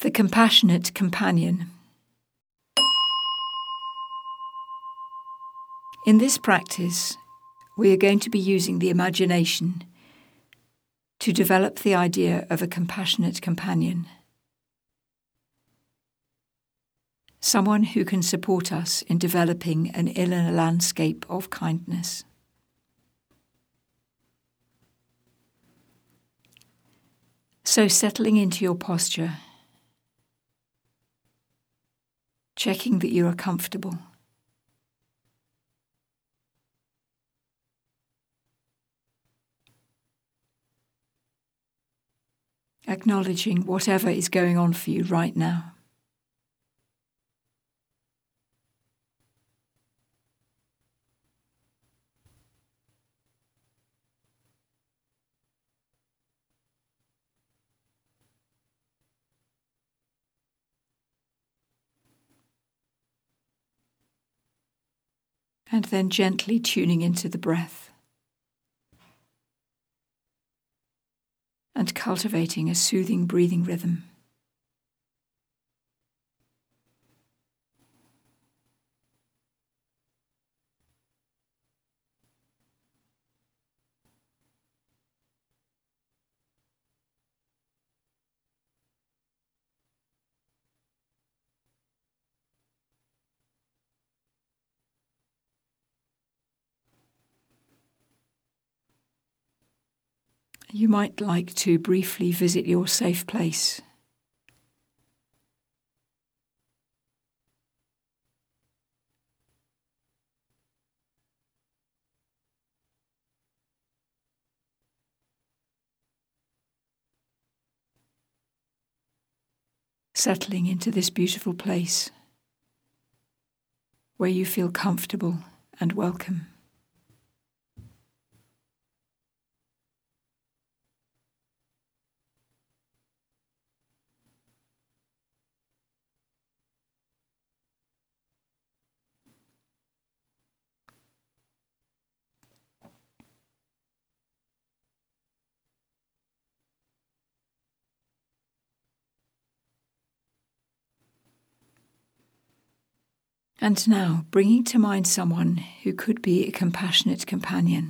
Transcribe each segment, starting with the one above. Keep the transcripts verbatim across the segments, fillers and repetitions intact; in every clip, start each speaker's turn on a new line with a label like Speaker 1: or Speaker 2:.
Speaker 1: The compassionate companion. In this practice, we are going to be using the imagination to develop the idea of a compassionate companion. Someone who can support us in developing an inner landscape of kindness. So settling into your posture, checking that you are comfortable. Acknowledging whatever is going on for you right now. And then gently tuning into the breath and cultivating a soothing breathing rhythm. You might like to briefly visit your safe place. Settling into this beautiful place where you feel comfortable and welcome. And now, bringing to mind someone who could be a compassionate companion.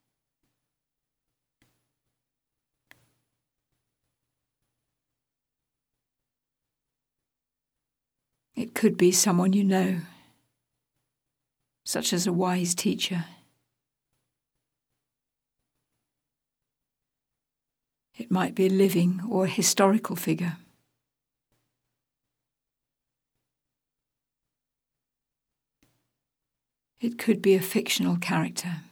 Speaker 1: It could be someone you know, such as a wise teacher. It might be a living or a historical figure. It could be a fictional character.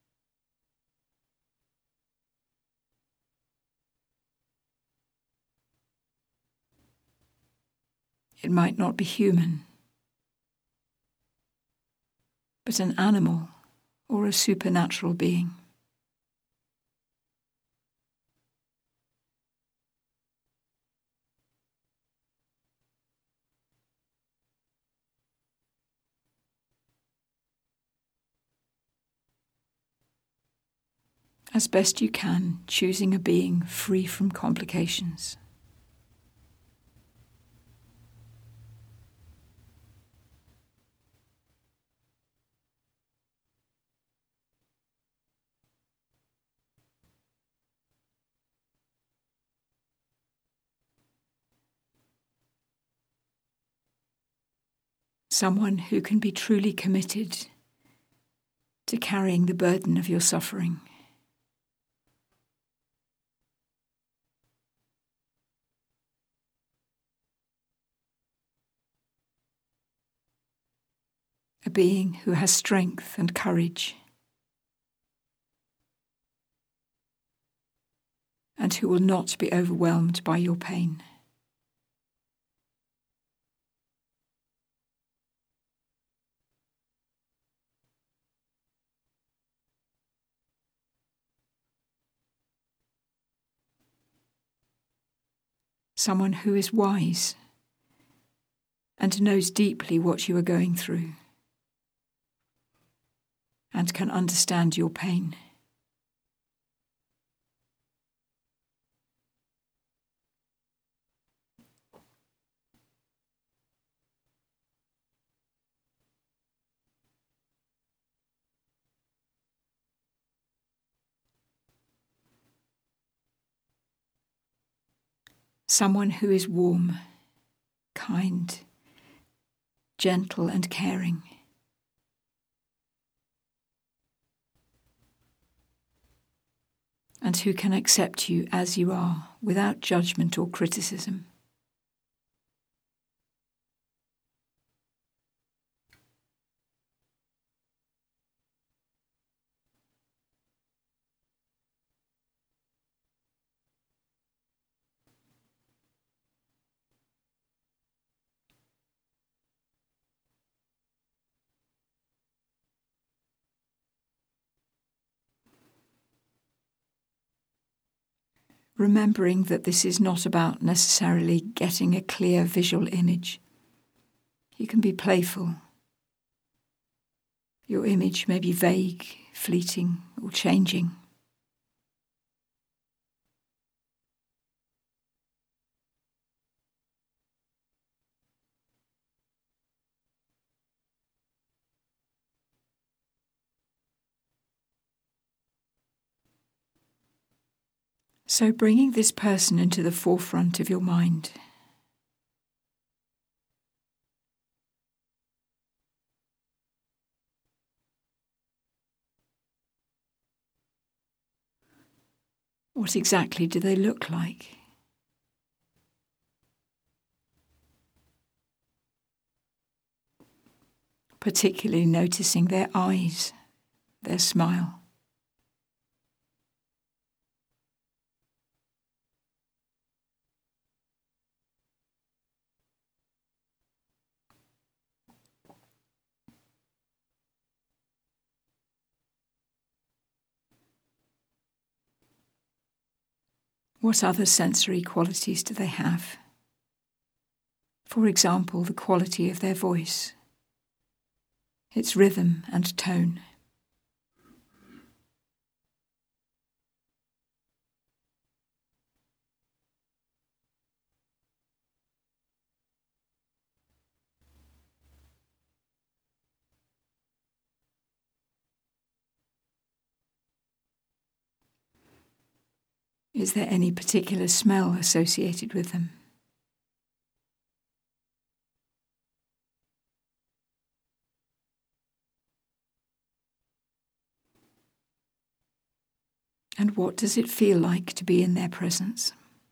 Speaker 1: It might not be human, but an animal or a supernatural being. As best you can, choosing a being free from complications. Someone who can be truly committed to carrying the burden of your suffering. A being who has strength and courage, and who will not be overwhelmed by your pain. Someone who is wise and knows deeply what you are going through, and can understand your pain. someone who is warm, kind, gentle and caring. And who can accept you as you are without judgment or criticism. Remembering that this is not about necessarily getting a clear visual image. You can be playful. Your image may be vague, fleeting, or changing. So bringing this person into the forefront of your mind. What exactly do they look like? Particularly noticing their eyes, their smile. What other sensory qualities do they have? For example, the quality of their voice, its rhythm and tone. Is there any particular smell associated with them? And what does it feel like to be in their presence?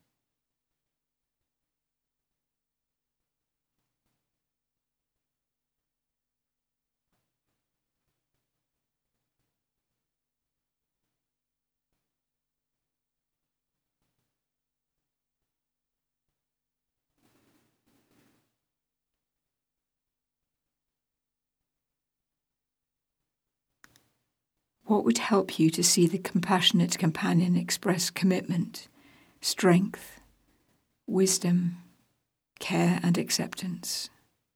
Speaker 1: What would help you to see the compassionate companion express commitment, strength, wisdom, care and acceptance?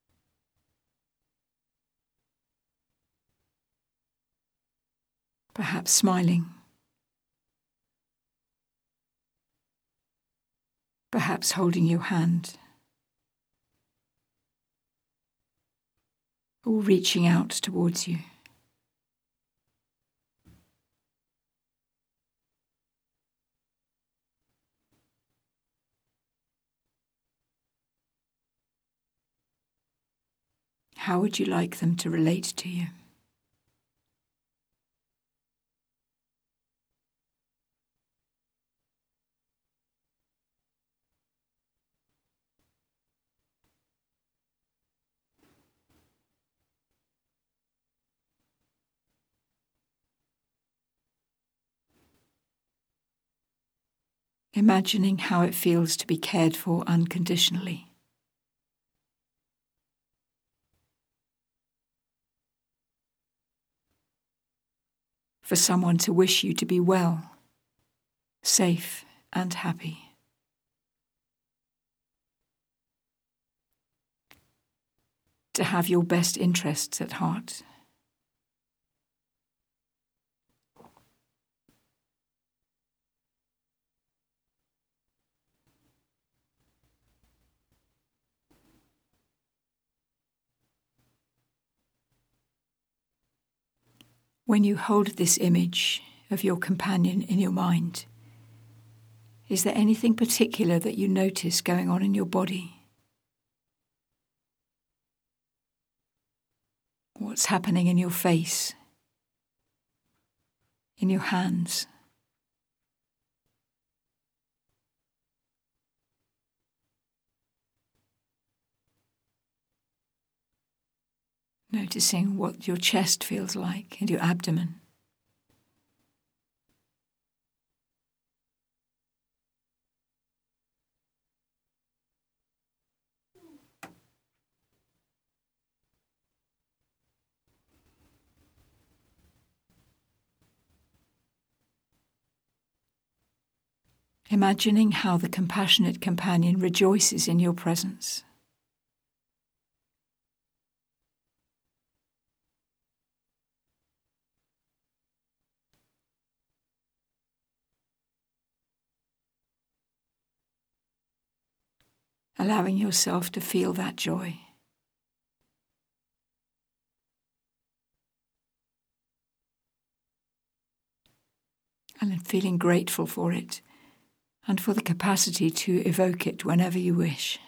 Speaker 1: Perhaps smiling. Perhaps holding your hand. Or reaching out towards you. How would you like them to relate to you? Imagining how it feels to be cared for unconditionally. For someone to wish you to be well, safe and happy. To have your best interests at heart. When you hold this image of your companion in your mind, Is there anything particular that you notice going on in your body? What's happening in your face? In your hands? Noticing what your chest feels like and your abdomen. Imagining how the compassionate companion rejoices in your presence. Allowing yourself to feel that joy. And then feeling grateful for it, and for the capacity to evoke it whenever you wish.